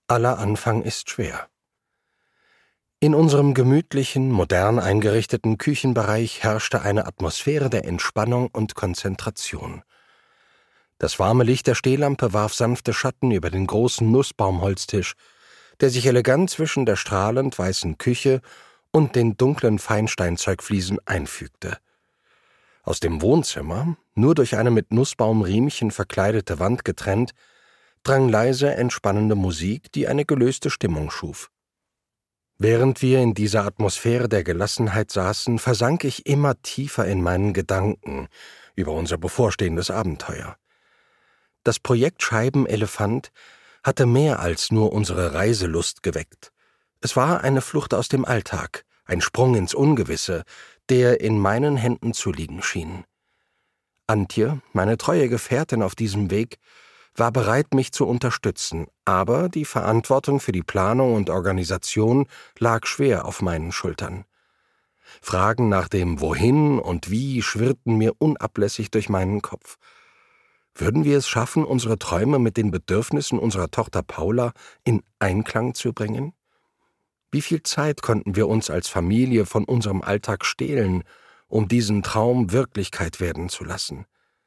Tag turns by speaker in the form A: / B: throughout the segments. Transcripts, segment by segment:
A: Aller Anfang ist schwer. In unserem gemütlichen, modern eingerichteten Küchenbereich herrschte eine Atmosphäre der Entspannung und Konzentration. Das warme Licht der Stehlampe warf sanfte Schatten über den großen Nussbaumholztisch, der sich elegant zwischen der strahlend weißen Küche und den dunklen Feinsteinzeugfliesen einfügte. Aus dem Wohnzimmer, nur durch eine mit Nussbaumriemchen verkleidete Wand getrennt, drang leise, entspannende Musik, die eine gelöste Stimmung schuf. Während wir in dieser Atmosphäre der Gelassenheit saßen, versank ich immer tiefer in meinen Gedanken über unser bevorstehendes Abenteuer. Das Projekt Scheibenelefant hatte mehr als nur unsere Reiselust geweckt. Es war eine Flucht aus dem Alltag, ein Sprung ins Ungewisse, der in meinen Händen zu liegen schien. Antje, meine treue Gefährtin auf diesem Weg, war bereit, mich zu unterstützen, aber die Verantwortung für die Planung und Organisation lag schwer auf meinen Schultern. Fragen nach dem Wohin und Wie schwirrten mir unablässig durch meinen Kopf. Würden wir es schaffen, unsere Träume mit den Bedürfnissen unserer Tochter Paula in Einklang zu bringen? Wie viel Zeit konnten wir uns als Familie von unserem Alltag stehlen, um diesen Traum Wirklichkeit werden zu lassen?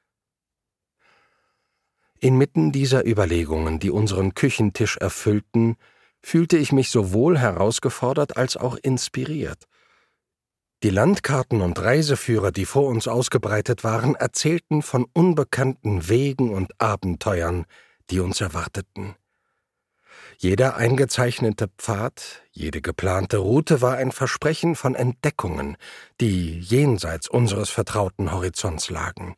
A: Inmitten dieser Überlegungen, die unseren Küchentisch erfüllten, fühlte ich mich sowohl herausgefordert als auch inspiriert. Die Landkarten und Reiseführer, die vor uns ausgebreitet waren, erzählten von unbekannten Wegen und Abenteuern, die uns erwarteten. Jeder eingezeichnete Pfad, jede geplante Route war ein Versprechen von Entdeckungen, die jenseits unseres vertrauten Horizonts lagen.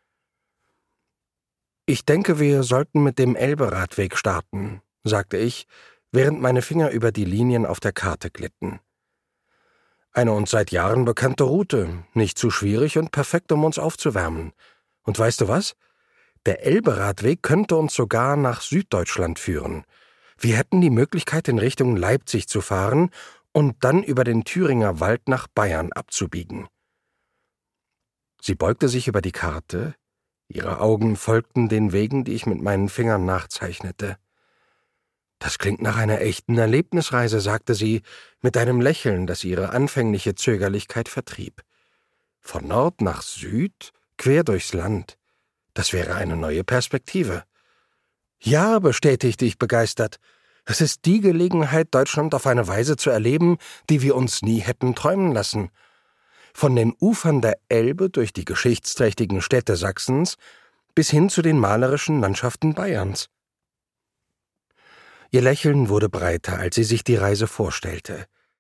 A: »Ich denke, wir sollten mit dem Elberadweg starten«, sagte ich, während meine Finger über die Linien auf der Karte glitten. Eine uns seit Jahren bekannte Route, nicht zu schwierig und perfekt, um uns aufzuwärmen. Und weißt du was? Der Elberadweg könnte uns sogar nach Süddeutschland führen. Wir hätten die Möglichkeit, in Richtung Leipzig zu fahren und dann über den Thüringer Wald nach Bayern abzubiegen. Sie beugte sich über die Karte. Ihre Augen folgten den Wegen, die ich mit meinen Fingern nachzeichnete. »Das klingt nach einer echten Erlebnisreise«, sagte sie, mit einem Lächeln, das ihre anfängliche Zögerlichkeit vertrieb. »Von Nord nach Süd, quer durchs Land. Das wäre eine neue Perspektive.« »Ja«, bestätigte ich begeistert, »es ist die Gelegenheit, Deutschland auf eine Weise zu erleben, die wir uns nie hätten träumen lassen. Von den Ufern der Elbe durch die geschichtsträchtigen Städte Sachsens bis hin zu den malerischen Landschaften Bayerns.« Ihr Lächeln wurde breiter, als sie sich die Reise vorstellte.